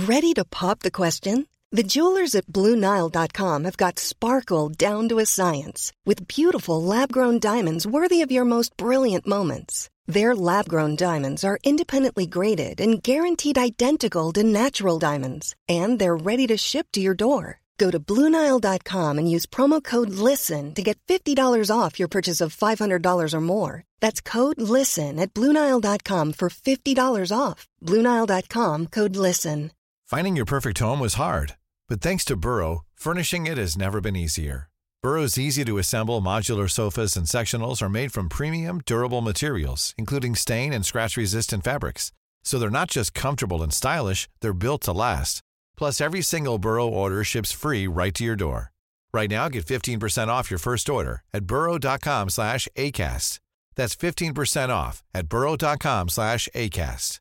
Ready to pop the question? The jewelers at BlueNile.com have got sparkle down to a science with beautiful lab-grown diamonds worthy of your most brilliant moments. Their lab-grown diamonds are independently graded and guaranteed identical to natural diamonds, and they're ready to ship to your door. Go to BlueNile.com and use promo code LISTEN to get $50 off your purchase of $500 or more. That's code LISTEN at BlueNile.com for $50 off. BlueNile.com, code LISTEN. Finding your perfect home was hard, but thanks to Burrow, furnishing it has never been easier. Burrow's easy-to-assemble modular sofas and sectionals are made from premium, durable materials, including stain and scratch-resistant fabrics. So they're not just comfortable and stylish, they're built to last. Plus, every single Burrow order ships free right to your door. Right now, get 15% off your first order at burrow.com/ACAST. That's 15% off at burrow.com/ACAST.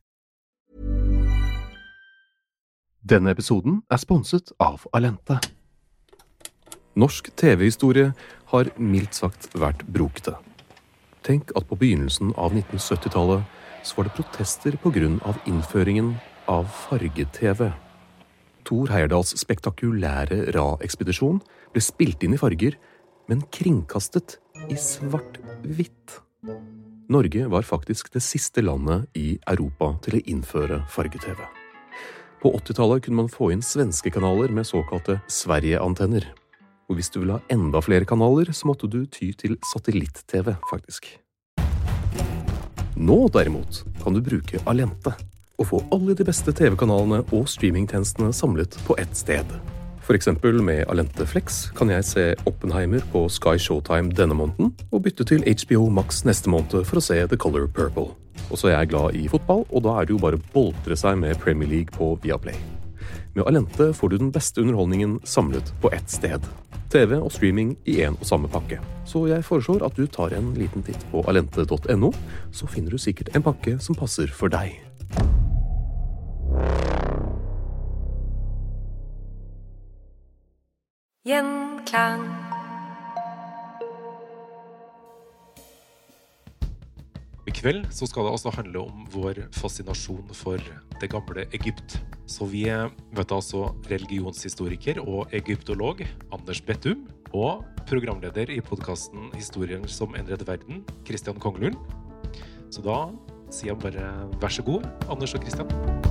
Denne episoden sponset av Alente. Norsk TV-historie har mildt sagt vært brokete. Tenk at på begynnelsen av 1970-tallet så var det protester på grunn av innføringen av farge-TV. Thor Heyerdahls spektakulære Ra-ekspedisjon ble spilt inn i farger, men kringkastet i svart-hvitt. Norge var faktisk det siste landet i Europa til å innføre farge-TV. På 80-tallet kunne man få inn svenske kanaler med såkalte Sverige-antenner. Og hvis du ville ha enda flere kanaler, så måtte du ty til satellitt-TV, faktisk. Nå derimot kan du bruke Alente og få alle de beste TV-kanalene og streamingtjenestene samlet på ett sted. For eksempel med Alente Flex kan jeg se Oppenheimer på Sky Showtime denne måneden, og bytte til HBO Max neste måned for å se The Color Purple. Og så er jeg glad i fotball, og da er det jo bare å boltre seg med Premier League på Viaplay. Med Alente får du den beste underholdningen samlet på ett sted. TV og streaming i en og samme pakke. Så jeg foreslår at du tar en liten titt på alente.no, så finner du sikkert en pakke som passer for deg. Gjenklang. I kveld så skal det altså handle om vår fascinasjon for det gamle Egypt. Så vi møter altså religionshistoriker og egyptolog Anders Bettum og programleder i podcasten Historien som endret verden, Christian Konglund. Så da sier jeg bare vær så god, Anders og Christian.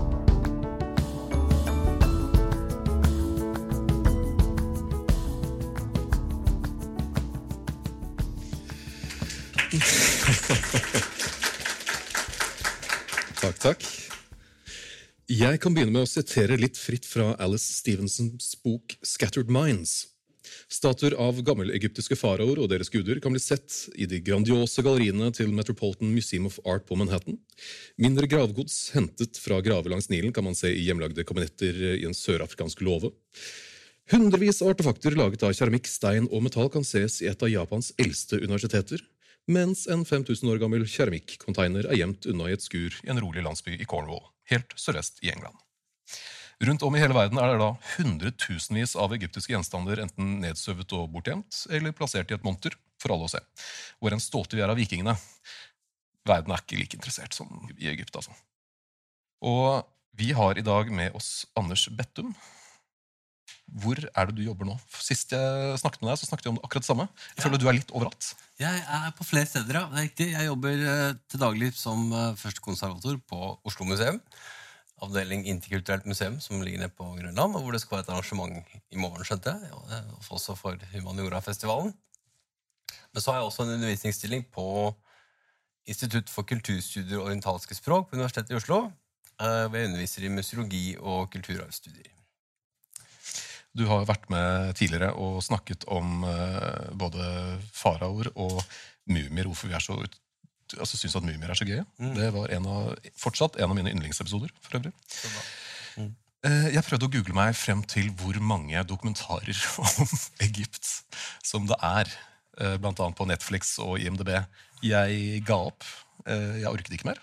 Takk. Jeg kan begynne med å sitere litt fritt fra Alice Stevensons bok Scattered Minds. Statuer av gammelegyptiske faraoer og deres guder kan bli sett i de grandiose galleriene til Metropolitan Museum of Art på Manhattan. Mindre gravgods hentet fra graver langs Nilen kan man se i hjemlagde kabinetter i en sørafrikansk låve. Hundrevis av artefakter laget av keramikk, stein og metall kan ses i et av Japans eldste universiteter, mens en 5000 år gammel keramikkonteiner er gjemt unna i et skur i en rolig landsby i Cornwall, helt sørøst i England. Rundt om i hele verden er det da hundretusenvis av egyptiske gjenstander enten nedsøvet og bortgjemt, eller plassert i et monter, for alle å se. Hvor en stolte vi er av vikingene. Verden er ikke like interessert som i Egypt, altså. Og vi har i dag med oss Anders Bettum. Hvor er det du jobber nå? Sist jeg snakket med deg, så snakket vi om akkurat det samme. Jeg føler at du er litt overalt. Jeg er på flere steder, ja. Det er riktig. Jeg jobber til daglig som førstekonservator på Oslo Museum. Avdeling Interkulturelt Museum, som ligger nede på Grønland, og hvor det skal være et arrangement i morgen, skjønte jeg. Og også for Humaniora-festivalen. Men så har jeg også en undervisningsstilling på Institutt for kulturstudier og orientalske språk på Universitetet i Oslo, hvor jeg underviser i museologi og kulturarvstudier. Du har vært med tidligere og snakket om både faraoer og mumier, hvorfor vi synes at mumier er så gøy. Det var fortsatt en av mine yndlingsepisoder, for øvrig. Jeg prøvde å google meg frem til hvor mange dokumentarer om Egypt som det er, blant annet på Netflix og IMDb. Jeg ga opp. Jeg orket ikke mer.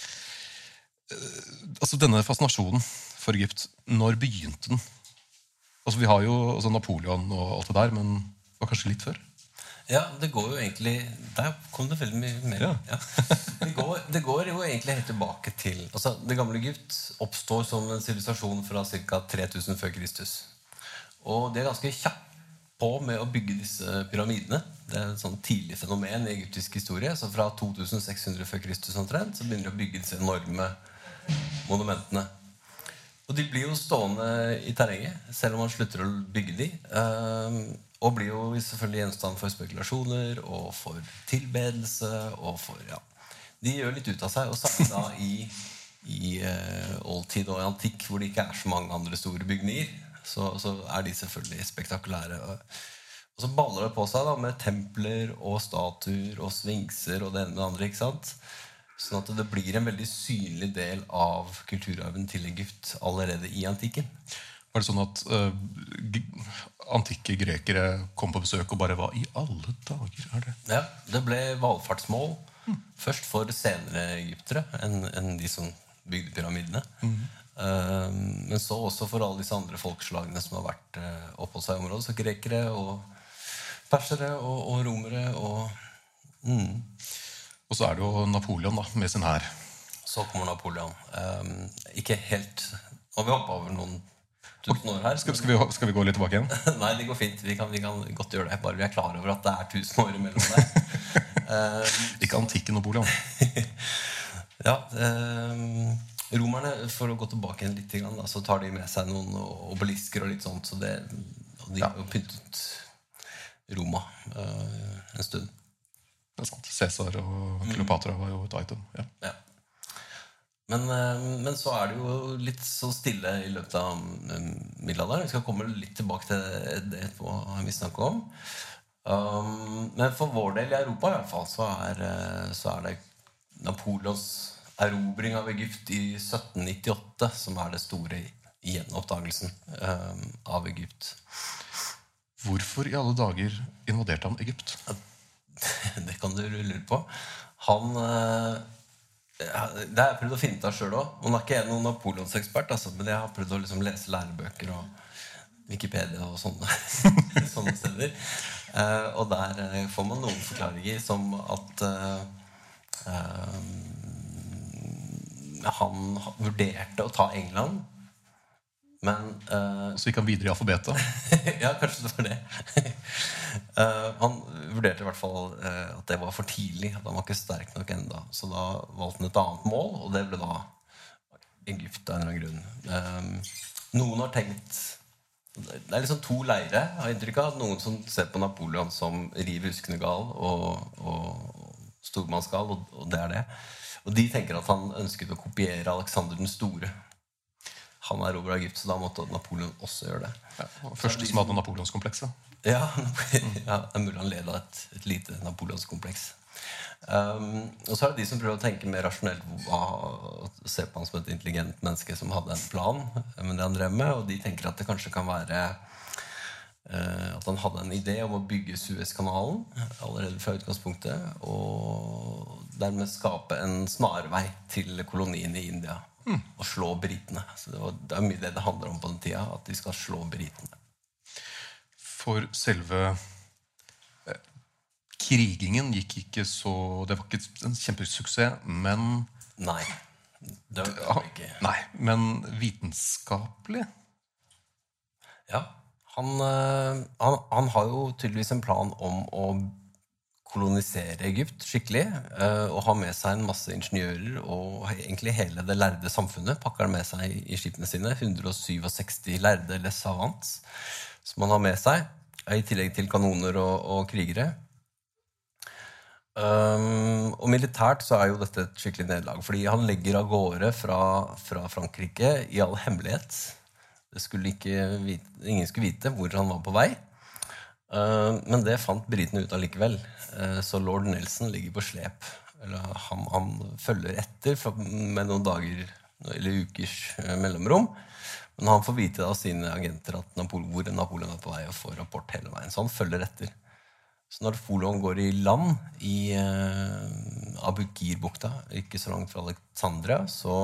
Altså denne fascinasjonen for Egypt, når begynte den? Altså vi har jo Napoleon og alt det der, men det var kanskje litt før? Ja, det går jo egentlig... Der kom det veldig mye mer. Ja. Det går jo egentlig helt tilbake til... Altså, det gamle Egypt oppstår som en sivilisasjon fra ca. 3000 før Kristus. Og det ganske kjapt på med å bygge disse pyramidene. Det et sånn tidlig fenomen i egyptisk historie. Så fra 2600 før Kristus omtrent, så begynner de å bygge disse enorme monumentene. Og de blir jo stående i terrenget, selv om man slutter å bygge de. Og blir jo selvfølgelig gjenstand for spekulasjoner, og for tilbedelse, og for, de gjør litt ut av seg, og særlig da i oldtid og antikk, hvor det ikke så mange andre store bygninger, så de selvfølgelig spektakulære. Og så baller det på seg da, med templer og statuer og svinkser og det ene med det andre, ikke sant? Sånn at det blir en veldig synlig del av kulturarven til Egypt allerede i antikken. Var det sånn at antikke grekere kom på besøk og bare, hva i alle dager det? Ja, det ble valfartsmål. Først for senere egyptere enn de som bygde pyramidene. Men så også for alle disse andre folkeslagene som har vært oppholdt seg i området. Så grekere og persere og romere Og så det jo Napoleon da, med sin hær. Så kommer Napoleon. Ikke helt... Og vi hoppet over noen tusen år her. Skal vi gå litt tilbake igjen? Nei, det går fint. Vi kan godt gjøre det. Bare vi klar over at det 1000 år imellom der. Ikke antikke Napoleon. Ja, romerne, for å gå tilbake igjen litt, da, så tar de med seg noen obelisker og litt sånt, så de har jo pyntet Roma en stund. Det sant. Cæsar og Kleopatra var jo et item. Ja. Men så det jo litt så stille i løpet av middelalderen. Vi skal komme litt tilbake til det på vi snakker om. Men for vår del i Europa i hvert fall, så det Napoleons erobring av Egypt i 1798 som det store gjenoppdagelsen av Egypt. Hvorfor i alle dager invaderte han Egypt? Det kan du lure på. Han... Det har jeg prøvd å finne ut av selv også. Nå ikke jeg noen Napoleons-ekspert, altså, men jeg har prøvd å liksom lese lærebøker og Wikipedia og sånne steder. Og der får man noen forklaringer som at han vurderte å ta England, men så gikk han videre i alfabetet? Ja, kanskje det var det. Han vurderte i hvert fall at det var for tidlig, at han var ikke sterk nok enda. Så da valgte han et annet mål, og det ble da Egypt av en eller annen grunn. Noen har tenkt, det liksom to leire, jeg har inntrykk av, noen som ser på Napoleon som riv huskende gal og stormannsgal, og det det. Og de tenker at han ønsket å kopiere Alexander den store. Han erobret Egypt, så da måtte Napoleon også gjøre det. Ja, første som hadde Napoleonskomplekset. Ja, det mulig han led av et lite Napoleonskompleks. Og så det de som prøver å tenke mer rasjonelt, se på han som et intelligent menneske som hadde en plan med det han drev med, og de tenker at det kanskje kan være at han hadde en idé om å bygge Suezkanalen allerede fra utgangspunktet, og dermed skape en snarvei til kolonien i India og slå britene. Så det mye det handler om på den tida, at de skal slå britene. For selve krigingen gikk ikke så... Det var ikke en kjempesuksess, men... Nei, det var det ikke. Nei, men vitenskapelig? Ja, han har jo tydeligvis en plan om å kolonisere Egypt skikkelig, og ha med seg en masse ingeniører, og egentlig hele det lærde samfunnet pakker han med seg i skipene sine, 167 lærde les savants, som han har med seg, i tillegg til kanoner og krigere. Og militært så jo dette et skikkelig nederlag, fordi han legger av gårde fra Frankrike i all hemmelighet. Det skulle ingen skulle vite hvor han var på vei. Men det fant britene ut allikevel. Så Lord Nelson ligger på slep. Eller han følger etter med noen dager eller ukers mellomrom. Men han får vite av sine agenter at hvor Napoleon på vei og får rapport hele veien. Så han følger etter. Så når Napoleon går i land i Abu Ghir-bukta, ikke så langt fra Alexandria, så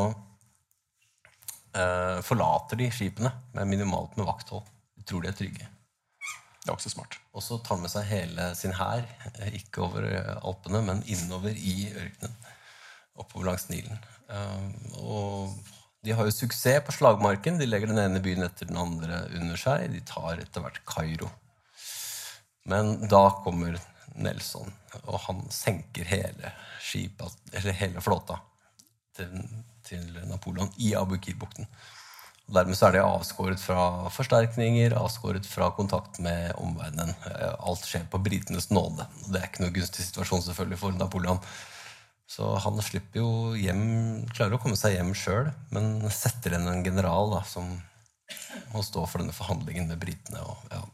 forlater de skipene med minimalt med vakthold. De tror de trygge. Det var ikke så smart. Og så tar han med seg hele sin hær, ikke over Alpene, men innover i ørkenen, oppover langs Nilen. Og de har jo suksess på slagmarken. De legger den ene byen etter den andre under seg. De tar etter hvert Kairo. Men da kommer Nelson, og han senker hele skipet, eller hele flåta til Napoleon i Abu Qir-bukten. Og dermed så det avskåret fra forsterkninger, avskåret fra kontakt med omverdenen. Alt skjer på britenes nåde. Og det ikke noe gunstig situasjon selvfølgelig for Napoleon. Så han slipper jo hjem, klarer å komme seg hjem selv, men setter inn en general da, som må stå for denne forhandlingen med britene. Og ja,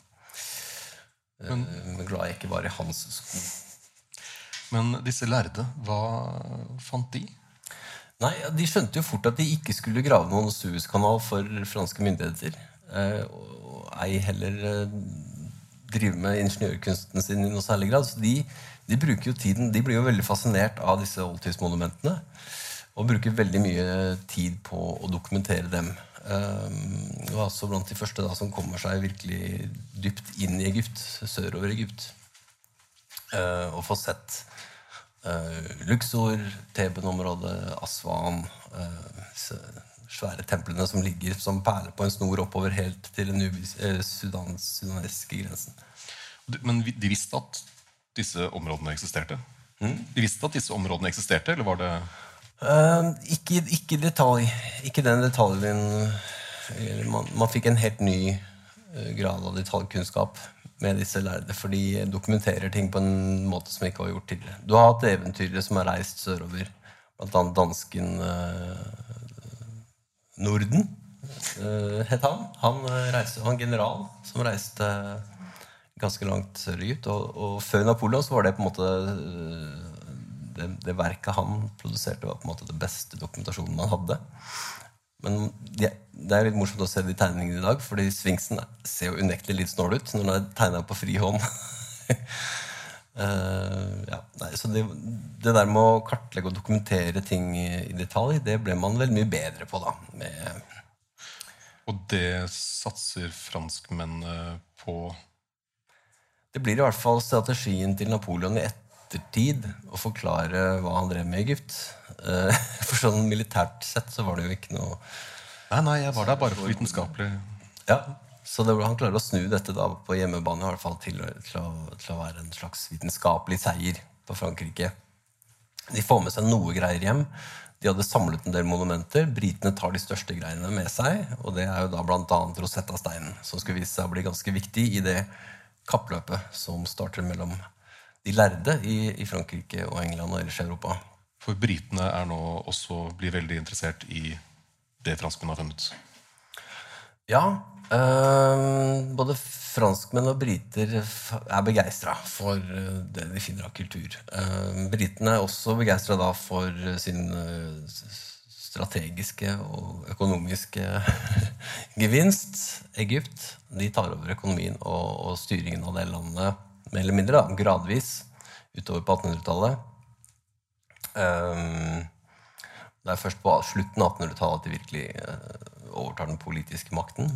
glad jeg ikke var i hans sko. Men disse lærde, hva fant de? Nei, de skjønte jo fort at de ikke skulle grave noen Suezkanal for franske myndigheter. Og ei heller drive med ingeniørkunsten sin i noe særlig grad. Så de bruker jo tiden, de blir jo veldig fascinert av disse oldtidsmonumentene, og bruker veldig mye tid på å dokumentere dem. Og altså blant de første da, som kommer seg virkelig dypt inn i Egypt, sørover Egypt, og får sett Luxor, Theben-området, Aswan, svære templene som ligger som perler på en snor oppover helt til den sudanesiske grensen. Men de visste at disse områdene eksisterte? De visste at disse områdene eksisterte, eller var det... Ikke detalj. Ikke den detaljen. Man fikk en helt ny grad av detaljkunnskap med disse lærde, for de dokumenterer ting på en måte som ikke var gjort tidligere. Du har hatt eventyrere som har reist sørover, blant annet dansken Norden, het han. Han general som reiste ganske langt sørut, og før Napoleon så var det på en måte det verket han produserte var på en måte det beste dokumentasjonen man hadde. Men det litt morsomt å se de tegningene i dag, fordi Sfinksen ser jo unektelig litt snål ut når den tegnet på fri hånd. Ja, nei, så det der med å kartlegge og dokumentere ting i detalj, det ble man vel mye bedre på da. Og det satser franskmennene på? Det blir i hvert fall strategien til Napoleon i ettertid å forklare hva han drev med i Egypt. For sånn militært sett så var det jo ikke noe... Nei, jeg var der bare for vitenskapelig. Ja, så han klarer å snu dette da på hjemmebane i hvert fall til å være en slags vitenskapelig seier på Frankrike. De får med seg noe greier hjem. De hadde samlet en del monumenter. Britene tar de største greiene med seg, og det jo da blant annet Rosetta-steinen, som skulle vise seg å bli ganske viktig i det kappløpet som starter mellom de lærde i Frankrike og England og ellers i Europa. For britene nå også blir veldig interessert i det franskmenn har funnet. Ja, både franskmenn og briter begeistret for det de finner av kultur. Britene også begeistret da for sin strategiske og økonomiske gevinst. Egypt, de tar over økonomien og styringen av det landet mer eller mindre da, gradvis utover på 1800-tallet. Det først på slutten av 1800-tallet at de virkelig overtar den politiske makten.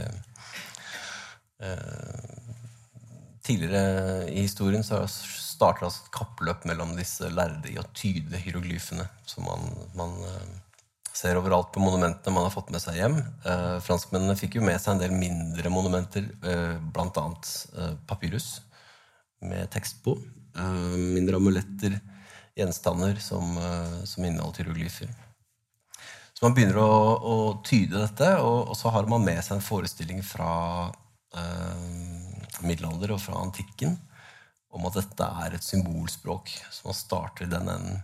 Tidligere i historien så startet et kappløp mellom disse lærde i å tyde hieroglyfene, som man ser overalt på monumentene man har fått med seg hjem. Franskmennene fikk jo med seg en del mindre monumenter, blant annet papyrus med tekst på, mindre amuletter, gjenstander som inneholder hieroglyfer. Så man begynner å tyde dette, og så har man med seg en forestilling fra middelalder og fra antikken om at dette et symbolspråk, så man starter i den enden.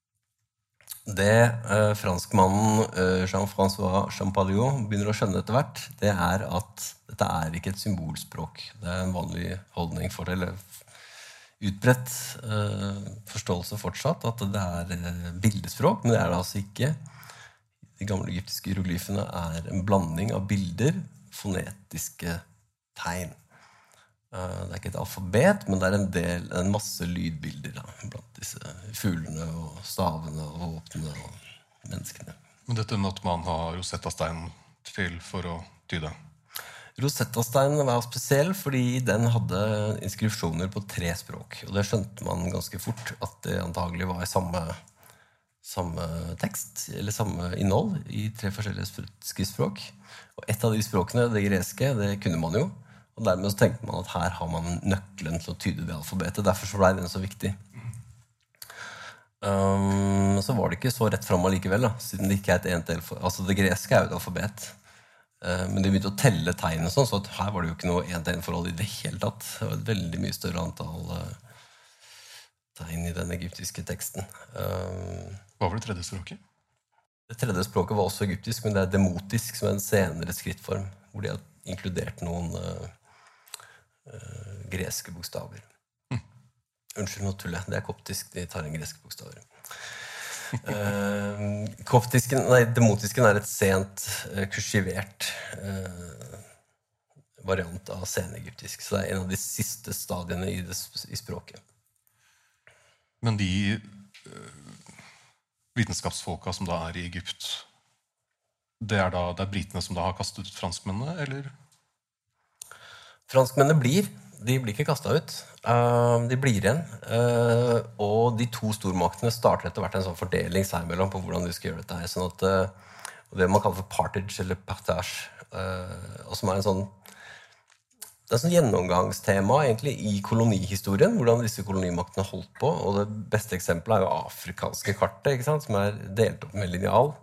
Det franskmannen Jean-François Champollion begynner å skjønne etter hvert, det at dette ikke et symbolspråk. Det en vanlig holdning for det, eller utbredt forståelse fortsatt, at det bildespråk, men det det altså ikke. De gamle egyptiske hieroglyfene en blanding av bilder, fonetiske tegn. Det ikke et alfabet, men det en masse lydbilder da, blant disse fuglene og stavene og våpnene og menneskene. Men dette måtte man ha Rosetta-steinen til for å tyde? Rosetta-steinen var spesiell fordi den hadde inskripsjoner på 3 språk. Og det skjønte man ganske fort at det antagelig var samme tekst, eller samme innhold i 3 forskjellige skriftspråk. Og et av de språkene, det greske, det kunne man jo. Og dermed så tenkte man at her har man nøkkelen til å tyde det alfabetet. Derfor så ble den så viktig. Så var det ikke så rett frem allikevel, da, siden det ikke er et entdel. Altså det greske er jo et alfabet. Men de begynte å telle tegn og sånn, så at her var det jo ikke noe en-til-en-forhold i det hele tatt. Det var et veldig mye større antall tegn i den egyptiske teksten. Hva var det tredje språket? Det tredje språket var også egyptisk, men det er demotisk, som er en senere skrittform, hvor de har inkludert noen greske bokstaver. Unnskyld, nå tuller jeg. Det er koptisk, de tar inn greske bokstaver. Demotisken er et sent kursivert variant av senegyptisk, så det er en av de siste stadiene i språket. Men de vitenskapsfolka som da er i Egypt, det er britene som da har kastet ut franskmennene, eller? Franskmennene blir ikke kastet ut. De blir igjen. Og de 2 stormaktene starter etter hvert en sånn fordeling seg mellom på hvordan de skal gjøre dette her. Sånn at det man kaller for partage eller partage, og som er det er sånn gjennomgangstema egentlig i kolonihistorien, hvordan disse kolonimaktene holdt på. Og det beste eksempelet er jo afrikanske kartet, ikke sant? Som er delt opp med lineal.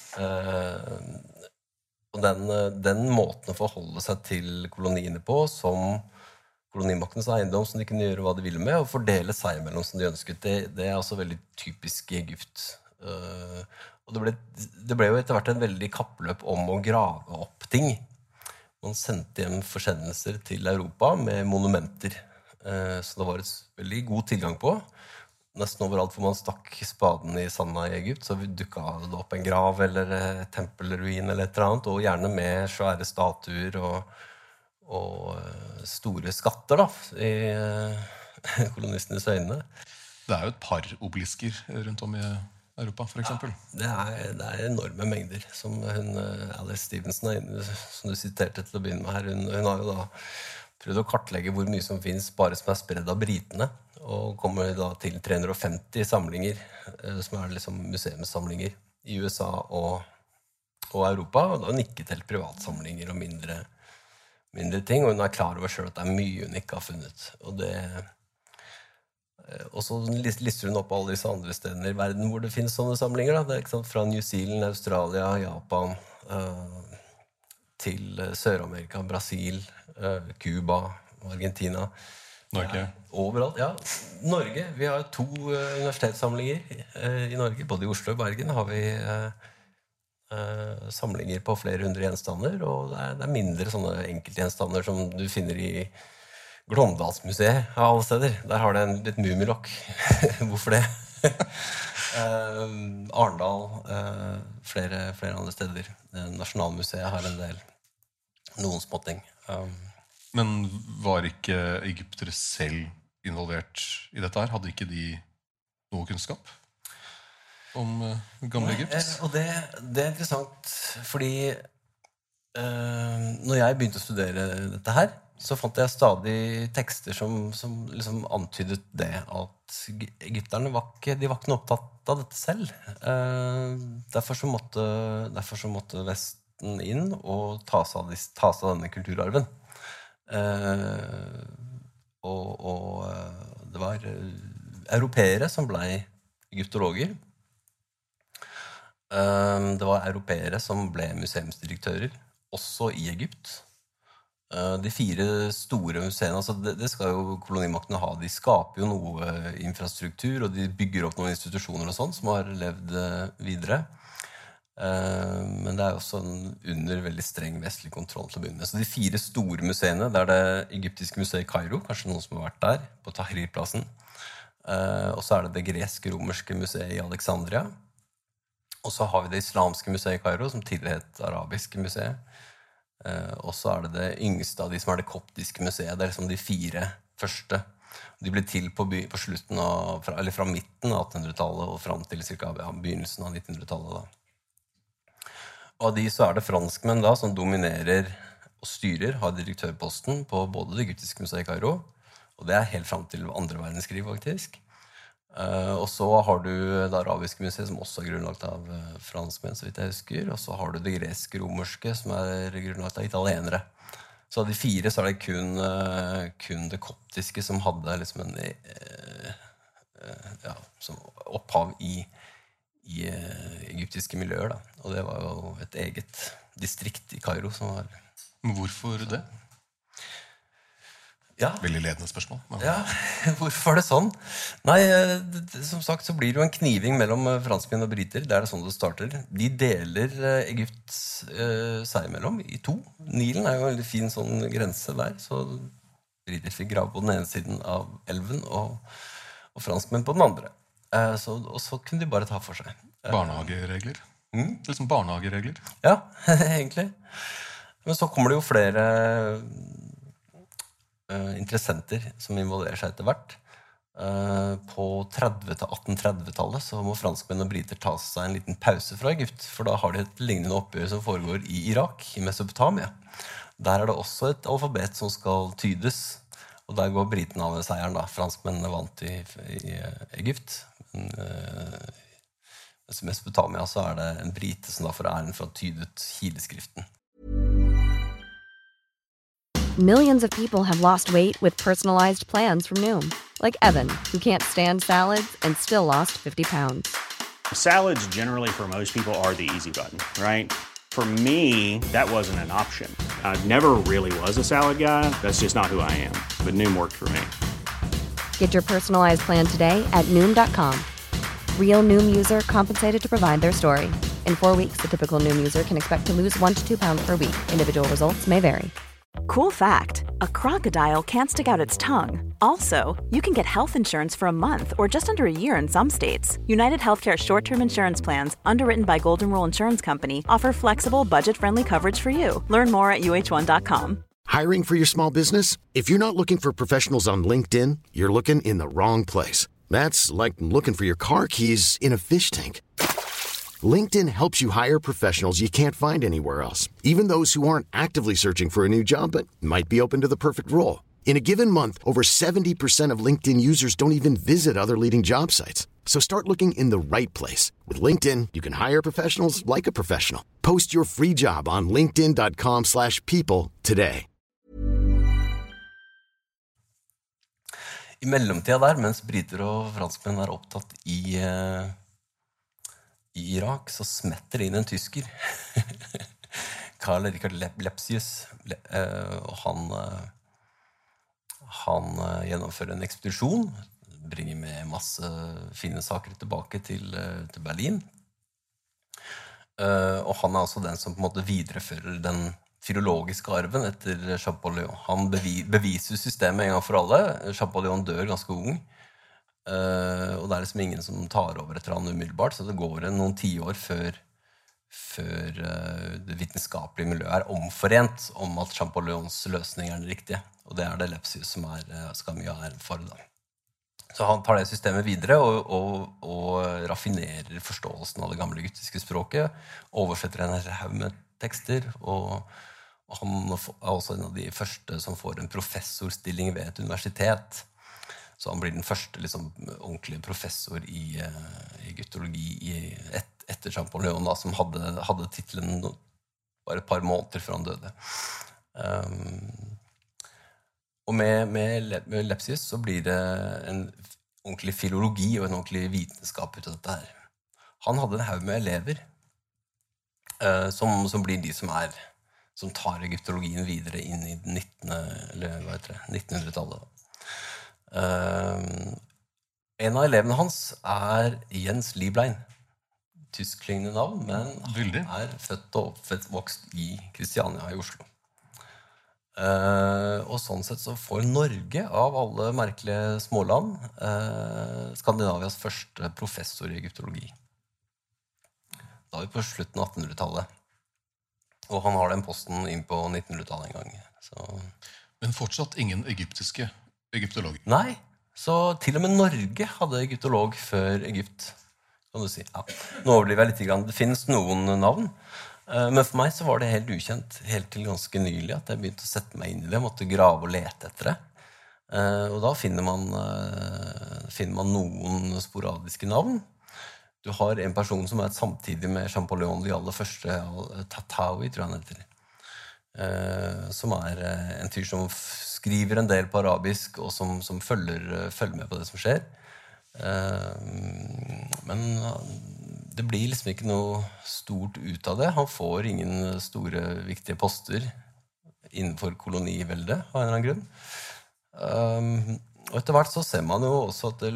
Og den måten å forholde seg til koloniene på som kolonimaktens eiendom som de kunne gjøre hva de ville med, og fordele seg imellom som de ønsket. Det er altså veldig typisk i Egypt. Og det ble jo etter hvert en veldig kappløp om å grave opp ting. Man sendte hjem forsendelser til Europa med monumenter. Så det var et veldig god tilgang på. Nesten overalt hvor man stakk spaden i sanda i Egypt, så dukket det opp en grav eller tempelruin eller et eller annet, og gjerne med svære statuer og store skatter da, i kolonistenes øyne. Det er jo et par obelisker rundt om i Europa, for eksempel. Ja, det er enorme mengder, som Alice Stevenson, som du siterte til å begynne med her, hun har jo da prøvd å kartlegge hvor mye som finnes bare som er spredd av britene, og kommer da til 350 samlinger, som er liksom museumssamlinger i USA og Europa, og da ikke til privatsamlinger og mindre ting, og hun er klar over selv at det er mye hun ikke har funnet. Og så lister hun opp alle disse andre stedene i verden hvor det finnes sånne samlinger. Da. Det er ikke sant? Fra New Zealand, Australia, Japan, til Sør-Amerika, Brasil, Cuba, Argentina. Norge? Overalt, ja. Norge. Vi har 2 universitetssamlinger i Norge. Både i Oslo og Bergen har vi samlinger på flere hundre gjenstander, og det er mindre sånne enkeltgjenstander som du finner i Glåmdalsmuseet av alle steder. Der har det et mumilokk. Hvorfor det? Arendal, flere andre steder. Nasjonalmuseet har en del. Noen småting. Men var ikke egyptere selv involvert i dette her? Hadde ikke de noe kunnskap om gamle Egypt? Og det er interessant, fordi når jeg begynte å studere dette her, så fant jeg stadig tekster som liksom antydet det, at egypterne var ikke noe opptatt av dette selv. Derfor så måtte Vesten inn og ta seg av denne kulturarven. Og det var europeere som ble egyptologer. Det var europeere som ble museumsdirektører, også i Egypt. De 4 store museene, altså det skal jo kolonimaktene ha, de skaper jo noe infrastruktur, og de bygger opp noen institusjoner og sånn, som har levd videre. Men det er også under veldig streng vestlig kontroll til å begynne med. Så de 4 store museene, det er det egyptiske museet i Kairo, kanskje noen som har vært der, på Tahrir-plassen. Og så er det gresk-romerske museet i Alexandria. Og så har vi det islamske museet i Kairo, som tidligere het arabiske museet. Og så er det yngste av de som er det koptiske museet. Det er liksom de 4 første. De ble til på slutten eller fra midten av 1800-tallet og frem til begynnelsen av 1900-tallet. Da. Og av de så er det franskmenn da, som dominerer og styrer, har direktørposten på både det egyptiske museet i Kairo, og det helt frem til andre verdenskrig faktisk. Og så har du det arabiske museet, som også grunnlagt av franskmenn, så vidt jeg husker, og så har du det gresk-romerske, som grunnlagt av italienere. Så av de 4 så det kun det koptiske som hadde liksom en som opphav i egyptiske miljøer, da. Og det var jo et eget distrikt i Kairo som var... Hvorfor det? Ja. Veldig ledende spørsmål. Men... Ja, hvorfor det sånn? Nei, som sagt så blir det jo en kniving mellom franskmenn og briter. Det det sånn det starter. De deler Egypt seg imellom i 2. Nilen jo en veldig fin sånn grense der, så briter fikk grave på den ene siden av elven, og franskmenn på den andre. Og så kunne de bare ta for seg. Barnehageregler? Liksom barnehageregler? Ja, egentlig. Men så kommer det jo flere interessenter som involverer seg etter hvert. På 1830-tallet så må franskmenn og briter ta seg en liten pause fra Egypt, for da har de et lignende oppgjør som foregår i Irak, i Mesopotamia. Der det også et alfabet som skal tydes, og der går britene av med seieren da. Franskmennene vant i Egypt, men i Mesopotamia så det en brite som da får æren for å tyde ut kileskriften. Millions of people have lost weight with personalized plans from Noom. Like Evan, who can't stand salads and still lost 50 pounds. Salads generally for most people are the easy button, right? For me, that wasn't an option. I never really was a salad guy. That's just not who I am. But Noom worked for me. Get your personalized plan today at Noom.com. Real Noom user compensated to provide their story. In 4 weeks, the typical Noom user can expect to lose 1 to 2 pounds per week. Individual results may vary. Cool fact, a crocodile can't stick out its tongue. Also, you can get health insurance for a month or just under a year in some states. United Healthcare short-term insurance plans, underwritten by Golden Rule Insurance Company, offer flexible, budget-friendly coverage for you. Learn more at uh1.com. Hiring for your small business? If you're not looking for professionals on LinkedIn, you're looking in the wrong place. That's like looking for your car keys in a fish tank. LinkedIn helps you hire professionals you can't find anywhere else, even those who aren't actively searching for a new job but might be open to the perfect role. In a given month, over 70% of LinkedIn users don't even visit other leading job sites. So start looking in the right place. With LinkedIn, you can hire professionals like a professional. Post your free job on linkedin.com/people today. I mellomtida der, mens briter og franskmenn opptatt i Irak, så smetter det inn en tysker. Karl Richard Lepsius. Og han gjennomfører en ekspedisjon, bringer med masse fine saker tilbake til Berlin. Og han altså den som på en måte viderefører den filologiske arven etter Champollion. Han beviser systemet en gang for alle. Champollion dør ganske ung. Og det liksom ingen som tar over etter han umiddelbart, så det går noen 10 år før det vitenskapelige miljøet omforent om at Champollions løsning den riktige. Og det det Lepsius som skal mye ha æren for. Da. Så han tar det systemet videre og raffinerer forståelsen av det gamle egyptiske språket, oversetter en haug med tekster, og han også en av de første som får en professorstilling ved et universitet. Så han blir den første liksom, ordentlige professor i egyptologi etter Champollion, da, som hadde titlen bare et par måneder før han døde. Og med Lepsius så blir det en ordentlig filologi og en ordentlig vitenskap ut av dette her. Han hadde en haug med elever som blir de som tar egyptologien videre inn i 1900-tallet. En av elevene hans Jens Lieblein. Tyskklingende navn, men han født og oppvokst i Kristiania i Oslo. Og sånn sett så får Norge av alle merkelige småland Skandinavias første professor i egyptologi. Da vi på slutten av 1800-tallet. Og han har den posten inn på 1900-tallet en gang. Så. Men fortsatt ingen egyptologer? Nei, så til og med Norge hadde egyptolog før Egypt, kan du si. Ja. Nå overdriver jeg litt grann. Det finnes noen navn. Men for meg så var det helt ukjent, helt til ganske nylig, at jeg begynte å sette meg inn i det, jeg måtte grave og lete etter det. Og da finner man noen sporadiske navn. Du har en person som samtidig med Champollion, de aller første, Tatawi, tror jeg han heter. Som en fyr som skriver en del på arabisk, og som følger med på det som skjer. Men det blir liksom ikke noe stort ut av det. Han får ingen store, viktige poster innenfor koloniveldet, av en eller annen grunn. Og etter hvert så ser man jo også at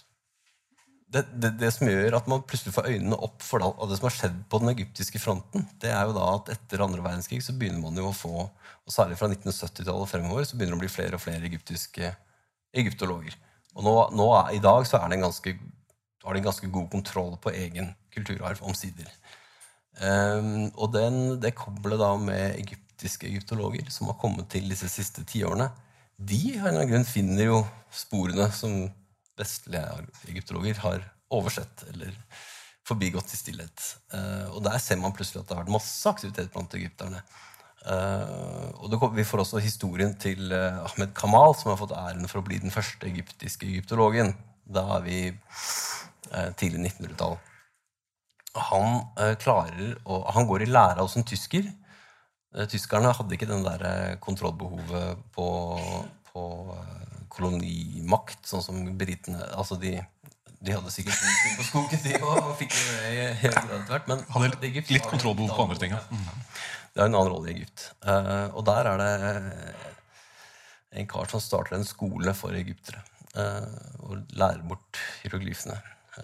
det som gjør at man plutselig får øynene opp for det som har skjedd på den egyptiske fronten, det jo da at etter andre verdenskrig så begynner man jo å få, og særlig fra 1970-tallet fremover, så begynner det å bli flere og flere egyptiske egyptologer. Og i dag så har de en ganske god kontroll på egen kulturarv omsider. Og det koblet da med egyptiske egyptologer som har kommet til disse siste 10 årene, de har en grunn finner jo sporene som vestlige egyptologer har oversett eller forbigått i stillhet. Og der ser man plutselig at det har vært masse aktivitet blant egypterne. Og vi får også historien til Ahmed Kamal, som har fått æren for å bli den første egyptiske egyptologen. Da vi tidlig 1900-tall. Han går i lære hos en tysker. Tyskerne hadde ikke den der kontrollbehovet på kolonimakt, sånn som britene, altså de hadde sikkert på skogen og fikk det helt hvert, men hadde litt kontrollbehov på andre ting. Det en annen rolle i Egypt. Og der det en kar som starter en skole for egyptere og lærer bort hieroglyfene.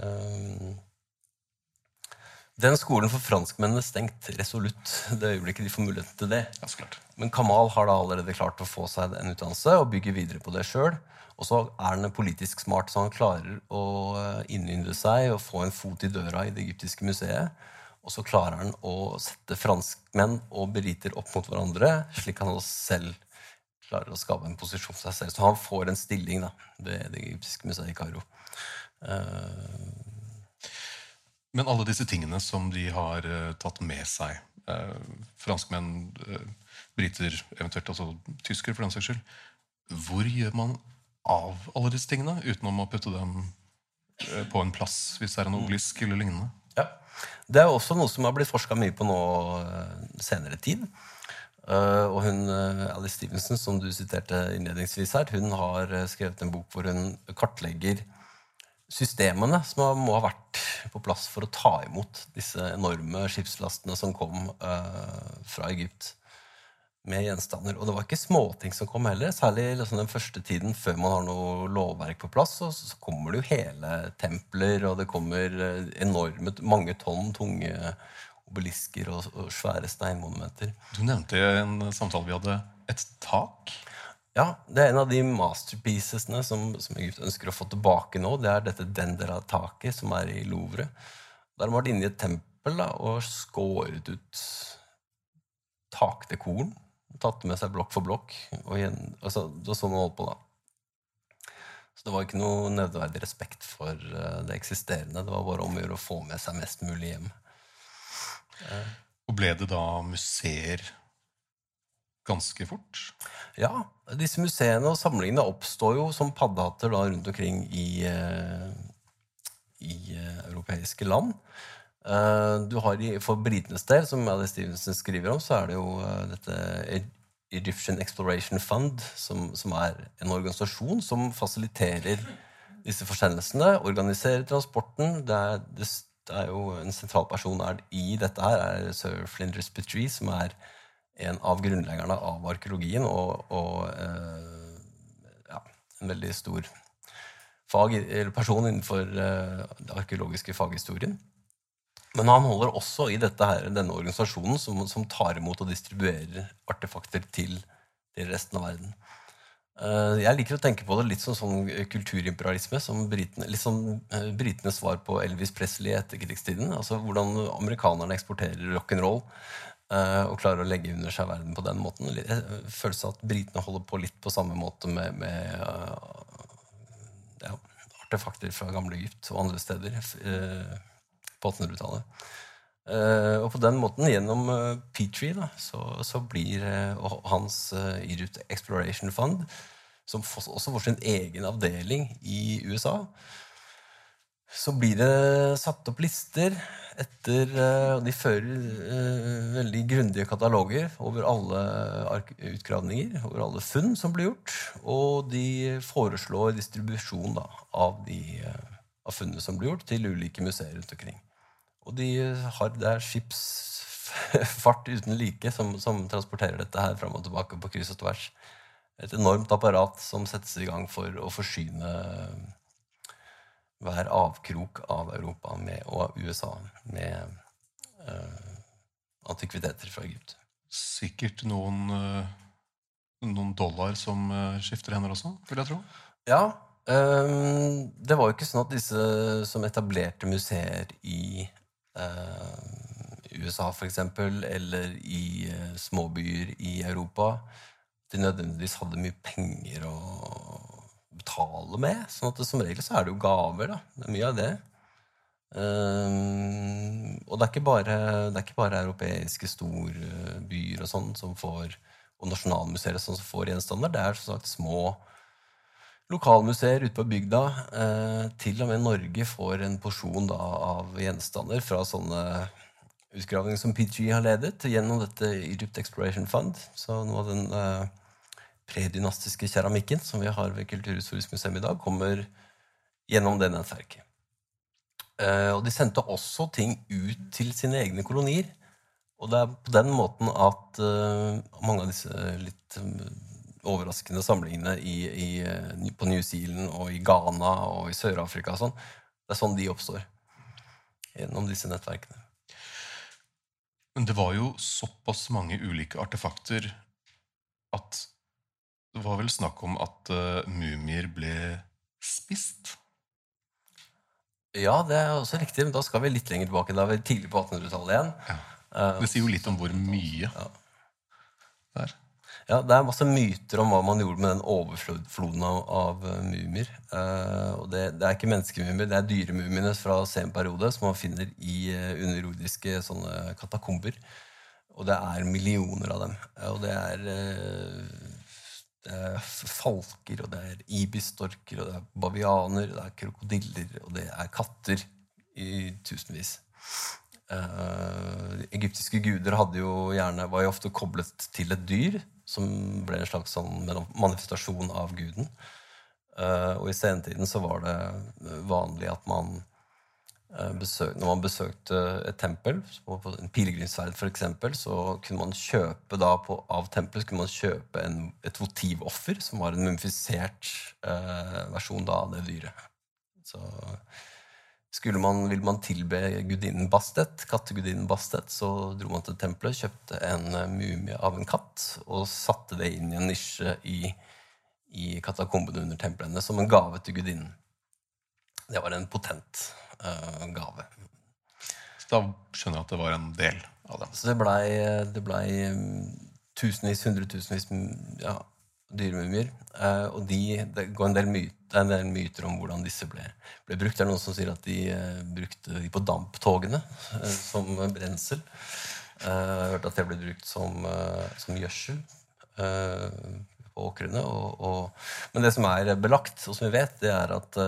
Den skolen for franskmennene stengt resolutt det øyeblikket de får muligheten til det. Ja, så klart. Men Kamal har da allerede klart å få seg en utdannelse og bygge videre på det selv. Og så han politisk smart, så han klarer å innynde seg og få en fot i døra i det egyptiske museet. Og så klarer han å sette franskmenn og briter opp mot hverandre, slik han selv klarer å skape en posisjon for seg selv. Så han får en stilling da, ved det egyptiske museet i Kairo. Men alle disse tingene som de har tatt med seg, franskmenn, briter, eventuelt også tysker for den saks skyld, hvor gjør man av alle disse tingene, utenom å putte dem på en plass, hvis det en obelisk eller lignende? Ja, det også noe som har blitt forsket mye på nå senere tid. Og hun, Alice Stevenson, som du siterte innledningsvis her, hun har skrevet en bok hvor hun kartlegger systemene som må ha vært på plass for å ta imot disse enorme skipslastene som kom fra Egypt med gjenstander. Og det var ikke småting som kom heller, særlig liksom den første tiden før man har noe lovverk på plass, så kommer det jo hele templer, og det kommer enorme, mange tonn tunge obelisker og svære steinmonumenter. Du nevnte i en samtale vi hadde et tak. Ja, det en av de masterpiecesene som Egypt ønsker å få tilbake nå. Det dette Dendera-taket som i Louvre. Der har man vært inne i et tempel da, og skåret ut takdekoren. Tatt med seg blokk for blokk. Og igjen, altså, det var sånn man holdt på da. Så det var ikke noe nevneverdig respekt for det eksisterende. Det var bare om å gjøre å få med seg mest mulig hjem. Og ble det da museer ganske fort? Ja, disse museene og samlingene oppstår jo som paddehatter da rundt omkring i europeiske land. Du har for britenes del, som Alice Stevenson skriver om, så det jo dette Egyptian Exploration Fund, som en organisasjon som fasiliterer disse forsendelsene, organiserer transporten. Det jo en sentral person i dette her, Sir Flinders Petrie, som en av grunnleggerne av arkeologien og en veldig stor person innenfor den arkeologiske faghistorien. Men han holder også i denne organisasjonen som tar imot og distribuerer artefakter til resten av verden. Jeg liker å tenke på det litt som sånn kulturimperialisme, som litt som britenes svar på Elvis Presley etter krigstiden, altså hvordan amerikanerne eksporterer rock'n'roll og klarer å legge under seg verden på den måten. Jeg føler seg at britene holder på litt på samme måte med artefakter fra gamle Egypt og andre steder på 1800-tallet. Og på den måten, gjennom Petrie, da, så blir og hans Egypt Exploration Fund, som også får sin egen avdeling i USA, så blir det satt opp lister etter, og de fører veldig grundige kataloger over alle utgravninger, over alle funn som blir gjort, og de foreslår distribusjon da, av funnene som blir gjort til ulike museer rundt omkring. Og det er skipsfart uten like som transporterer dette her frem og tilbake på kryss og tvers. Et enormt apparat som settes i gang for å forsyne hver avkrok av Europa og USA med antikviteter fra Egypt. Sikkert noen dollar som skifter hender også, vil jeg tro. Ja, det var jo ikke sånn at disse som etablerte museer i USA for eksempel, eller i småbyer i Europa, de nødvendigvis hadde mye penger å betale med, sånn at som regel så det jo gaver da, det mye av det. Og det ikke bare europeiske storbyer og sånn som får, og nasjonalmuseer som får gjenstander, det som sagt små lokalmuseer ute på bygda. Til og med Norge får en porsjon da, av gjenstander fra sånne utgravninger som PG har ledet gjennom dette Egypt Exploration Fund, så noe av den predynastiske keramikken som vi har ved Kulturhistorisk museum i dag, kommer gjennom det nettverket. Og de sendte også ting ut til sine egne kolonier, og det på den måten at mange av disse litt overraskende samlingene på New Zealand og i Ghana og i Sør-Afrika og sånn, det sånn de oppstår gjennom disse nettverkene. Men det var jo såpass mange ulike artefakter at det var vel snakk om at mumier ble spist? Ja, det også riktig, men da skal vi litt lenger tilbake. Da vi tidlig på 1800-tallet igjen. Ja. Det sier jo litt om hvor mye der. Ja, det masse myter om hva man gjorde med den overfloden av mumier. Og det ikke menneskemumier, det dyremumiene fra sen periode som man finner i underjordiske sånne katakomber. Og det millioner av dem. Og det falker, og det ibisstorker, og det bavianer, det krokodiller, og det katter i tusenvis. Egyptiske guder var jo ofte koblet til et dyr, som ble en slags sånn manifestasjon av guden. Og i senetiden så var det vanlig at når man besøkte et tempel, på en pilgrimsferd for eksempel, så kunne man kjøpe av tempelet, kunne man kjøpe et votivoffer, som var en mumifisert versjon av det dyret. Så ville man tilbe gudinnen Bastet, kattegudinnen Bastet, så dro man til tempelet, kjøpte en mumie av en katt, og satte det inn i en nisje i katakomben under templene, som en gave til gudinnen. Det var en potent gave. Så da skjønner jeg at det var en del av dem. Så det ble tusenvis, hundretusenvis dyremumier, og det går en del myter om hvordan disse ble brukt. Det noen som sier at de brukte de på damptogene som brensel. Jeg har hørt at det ble brukt som gjødsel på åkrene. Men det som belagt, og som vi vet, det at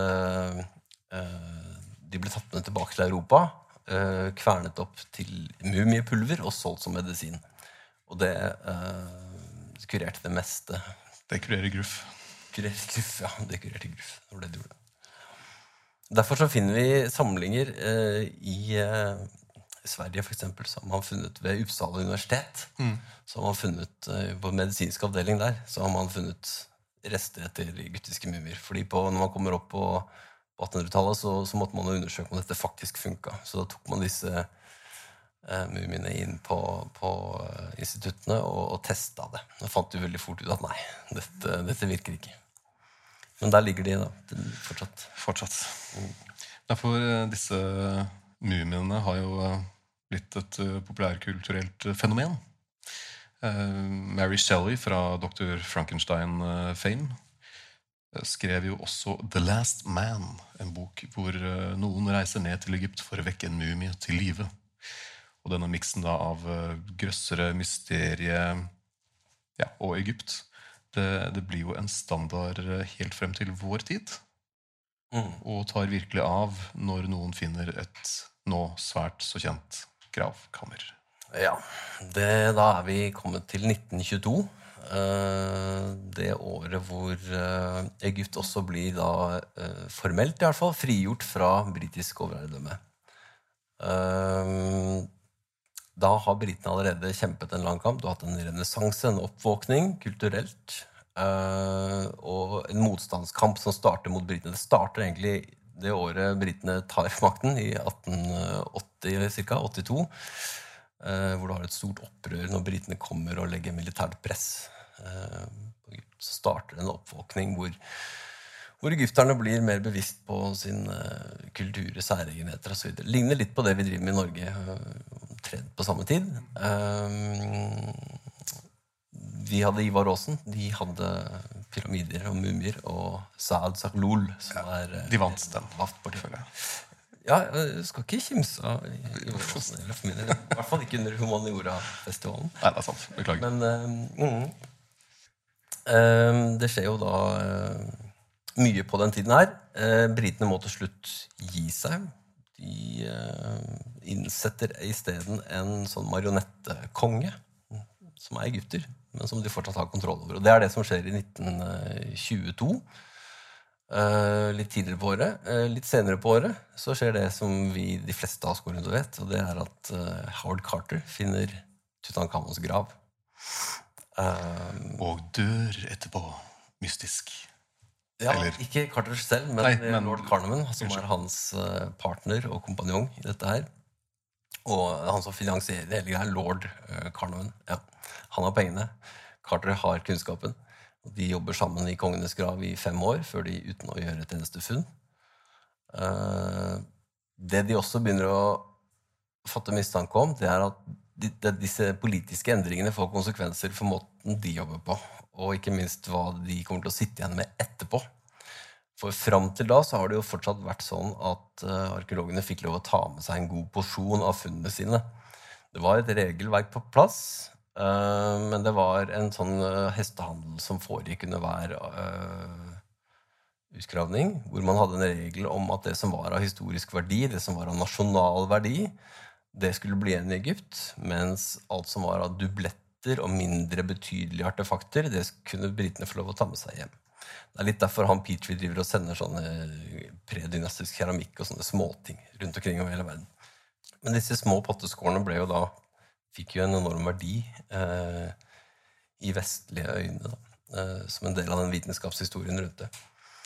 de ble tatt med tilbake til Europa, kvernet opp til mumiepulver og solgt som medisin. Og det kurerte det meste. Det kurerer gruff. Ja, det kurerte gruff. Det var det det gjorde. Derfor så finner vi samlinger i Sverige for eksempel, som man har funnet ved Uppsala universitet, så har man funnet på medisinsk avdeling der, så har man funnet rester etter egyptiske mumier. Fordi når man kommer opp på 1800-tallet, så måtte man undersøke om dette faktisk funket. Så da tok man disse mumiene inn på instituttene og testet det. Da fant de veldig fort ut at nei, dette virker ikke. Men der ligger de da, fortsatt. Derfor disse mumiene har jo blitt et populærkulturelt fenomen. Mary Shelley fra Dr. Frankenstein fame skrev jo også The Last Man, en bok hvor noen reiser ned til Egypt for å vekke en mumie til live. Og denne miksen da av grøssere, mysterie og Egypt, det blir jo en standard helt frem til vår tid. Og tar virkelig av når noen finner et nå svært så kjent gravkammer. Ja, da vi kommet til 1922, det året hvor Egypt også blir da formelt I hvert fall frigjort fra britisk overherredømme. Da har britene allerede kjempet en lang kamp. Du har hatt en renessanse, en oppvåkning kulturelt, og en motstandskamp som starter mot britene. Det starter egentlig det året britene tar makten I 1880 cirka, 82, hvor du har et stort opprør når britene kommer og legger militært press. Så starter en oppvåkning hvor egypterne blir mer bevisst på sin kultur, særegenheter og så videre. Ligner litt på det vi driver med I Norge, omtrent på samme tid. Vi hadde Ivar Aasen, de hadde pyramider og mumier, og Saad Zaghloul, som de vant den. Ja, jeg skal ikke kimse av Ivar Aasen, eller for min del. I hvert fall ikke under Humaniora-festivalen. Nei, det sant. Beklager. Men det skjer jo da mye på den tiden her. Britene må til slutt gi seg. De innsetter I stedet en sånn marionettekonge, som egypter, men som de fortsatt har kontroll over. Og det det som skjer I 1922. Litt tidligere på året. Litt senere på året så skjer det som de fleste av oss går rundt og vet, og det at Howard Carter finner Tutankhamons grav. Og dør etterpå mystisk. Ja, ikke Carter selv, men Lord Carnarvon, som hans partner og kompanjong I dette her. Og han som finansierer hele greia, Lord Carnarvon. Ja, han har pengene. Carter har kunnskapen. De jobber sammen I kongenes grav I 5 år, før de uten å gjøre et eneste funn. Det de også begynner å fatte mistanke om, det at disse politiske endringene får konsekvenser for måten de jobber på, og ikke minst hva de kommer til å sitte igjen med etterpå. For frem til da så har det jo fortsatt vært sånn at arkeologene fikk lov å ta med seg en god porsjon av funnene sine. Det var et regelverk på plass, men det var en sånn hestehandel som foregikk under hver utgravning, hvor man hadde en regel om at det som var av historisk verdi, det som var av nasjonal verdi, det skulle bli igjen I Egypt, mens alt som var av dubletter og mindre betydelige artefakter, det kunne britene få lov å ta med seg hjem. Det litt derfor han Petrie driver og sender sånne predynastisk keramikk og sånne småting rundt omkring over hele verden. Men disse små potteskårene fikk jo en enorm verdi I vestlige øyne da, som en del av den vitenskapshistorien rundt det.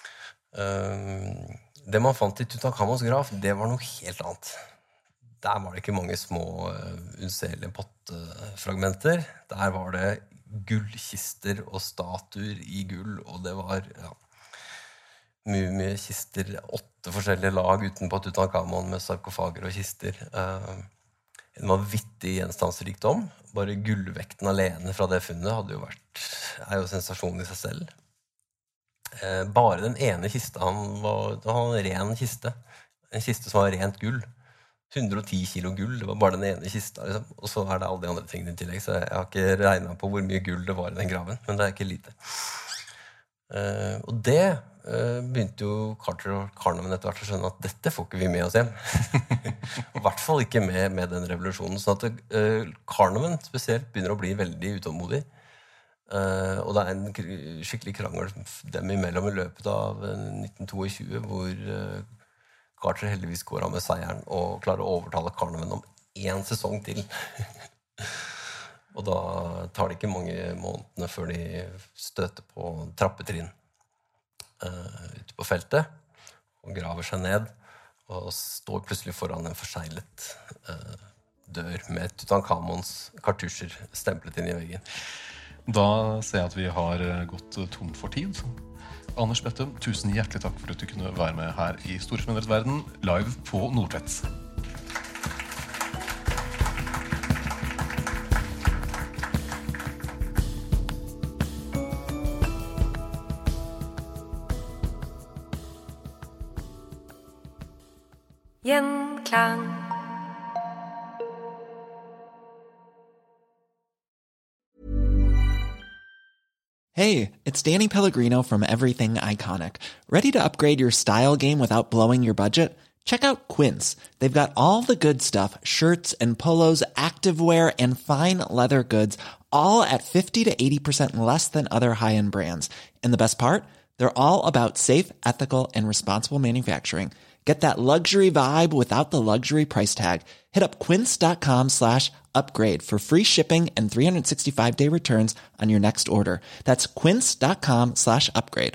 Det man fant I Tutankhamons grav, det var noe helt annet. Der var det ikke mange små unnselige pottefragmenter. Der var det gullkister og statuer I gull, og det var mumiekister, 8 forskjellige lag utenpå Tutankhamon med sarkofager og kister. En vanvittig gjenstandsrikdom. Bare gullvekten alene fra det funnet er jo sensasjon I seg selv. Bare den ene kiste, han hadde en ren kiste. En kiste som var rent gull. 110 kilo gull, det var bare den ene kista, liksom. Og så det alle de andre tingene I tillegg, så jeg har ikke regnet på hvor mye gull det var I den graven, men det ikke lite. Og det begynte jo Carter og Carnarvon etter hvert å skjønne at dette får ikke vi med oss hjem. I hvert fall ikke med den revolusjonen, så at Carnarvon spesielt begynner å bli veldig utålmodig. Og det en skikkelig krangel dem imellom I løpet av 1922, hvor Carter heldigvis går av med seieren og klarer å overtale Carnarvon om 1 sesong til. Og da tar det ikke mange månedene før de støter på trappetrinn ute på feltet og graver seg ned og står plutselig foran en forseglet dør med Tutankhamons kartusjer stemplet inn I veggen. Da ser jeg at vi har gått tom for tid. Anders Bettum, tusen hjertelig takk for at du kunne være med her I Storfamiliens verden, live på Nordtvedt. Gjenklang. Hey, it's Danny Pellegrino from Everything Iconic. Ready to upgrade your style game without blowing your budget? Check out Quince. They've got all the good stuff, shirts and polos, activewear, and fine leather goods, all at 50 to 80% less than other high-end brands. And the best part? They're all about safe, ethical, and responsible manufacturing. Get that luxury vibe without the luxury price tag. Hit up quince.com/upgrade for free shipping and 365-day returns on your next order. That's quince.com/upgrade.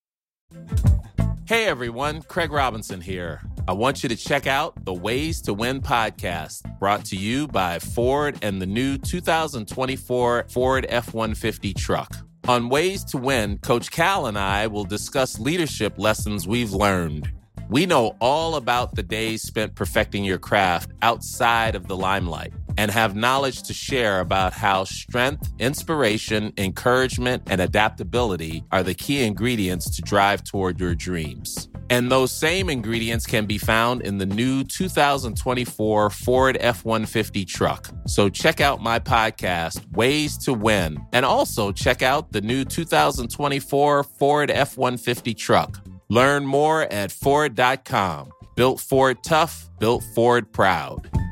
Hey everyone, Craig Robinson here. I want you to check out the Ways to Win podcast, brought to you by Ford and the new 2024 Ford F-150 truck. On Ways to Win, Coach Cal and I will discuss leadership lessons we've learned. We know all about the days spent perfecting your craft outside of the limelight and have knowledge to share about how strength, inspiration, encouragement, and adaptability are the key ingredients to drive toward your dreams. And those same ingredients can be found in the new 2024 Ford F-150 truck. So check out my podcast, Ways to Win, and also check out the new 2024 Ford F-150 truck. Learn more at Ford.com. Built Ford tough, built Ford proud.